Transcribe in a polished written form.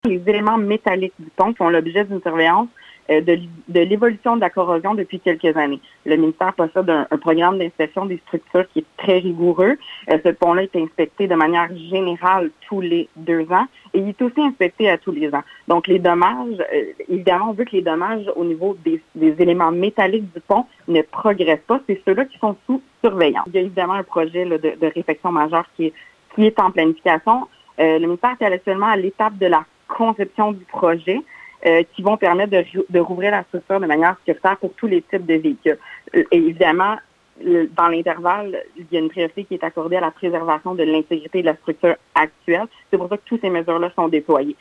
Les éléments métalliques du pont font l'objet d'une surveillance de l'évolution de la corrosion depuis quelques années. Le ministère possède un programme d'inspection des structures qui est très rigoureux. Ce pont-là est inspecté de manière générale tous les 2 ans et il est aussi inspecté à tous les ans. Donc, les dommages, évidemment, on veut que les dommages au niveau des éléments métalliques du pont ne progressent pas. C'est ceux-là qui sont sous surveillance. Il y a évidemment un projet là, de réfection majeure qui est en planification. Le ministère est actuellement à l'étape de la conception du projet. Qui vont permettre de rouvrir la structure de manière sécuritaire pour tous les types de véhicules. Et évidemment, dans l'intervalle, il y a une priorité qui est accordée à la préservation de l'intégrité de la structure actuelle. C'est pour ça que toutes ces mesures-là sont déployées.